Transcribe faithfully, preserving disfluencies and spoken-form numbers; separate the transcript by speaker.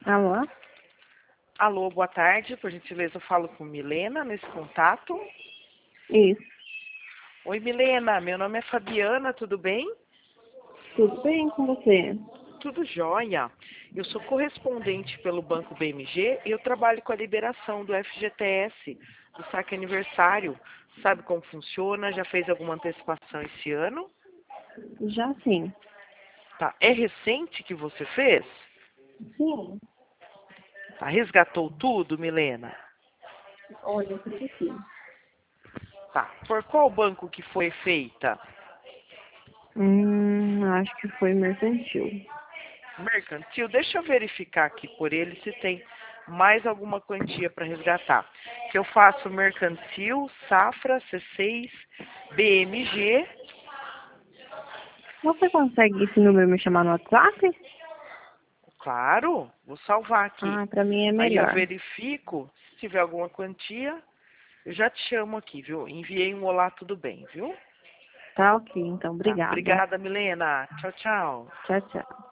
Speaker 1: Alô?
Speaker 2: Alô, boa tarde. Por gentileza, eu falo com Milena nesse contato.
Speaker 1: Isso.
Speaker 2: Oi, Milena. Meu nome é Fabiana, tudo bem?
Speaker 1: Tudo bem com você?
Speaker 2: Tudo jóia. Eu sou correspondente pelo Banco B M G e eu trabalho com a liberação do F G T S, do saque aniversário. Sabe como funciona? Já fez alguma antecipação esse ano?
Speaker 1: Já sim.
Speaker 2: Tá. É recente que você fez?
Speaker 1: Sim.
Speaker 2: Tá. Resgatou tudo, Milena?
Speaker 1: Olha, eu creo que sim.
Speaker 2: Tá. Por qual banco que foi feita?
Speaker 1: Hum, acho que foi mercantil.
Speaker 2: Mercantil, deixa eu verificar aqui por ele se tem mais alguma quantia para resgatar. Que eu faço mercantil, safra, C seis, B M G.
Speaker 1: Você consegue esse número me chamar no WhatsApp?
Speaker 2: Claro, vou salvar aqui.
Speaker 1: Ah, pra mim é
Speaker 2: Aí eu
Speaker 1: melhor.
Speaker 2: verifico, se tiver alguma quantia, eu já te chamo aqui, viu? Enviei um olá, tudo bem, viu?
Speaker 1: Tá ok, então.
Speaker 2: Tá,
Speaker 1: Obrigada.
Speaker 2: obrigada, Milena. Tchau, tchau.
Speaker 1: Tchau, tchau.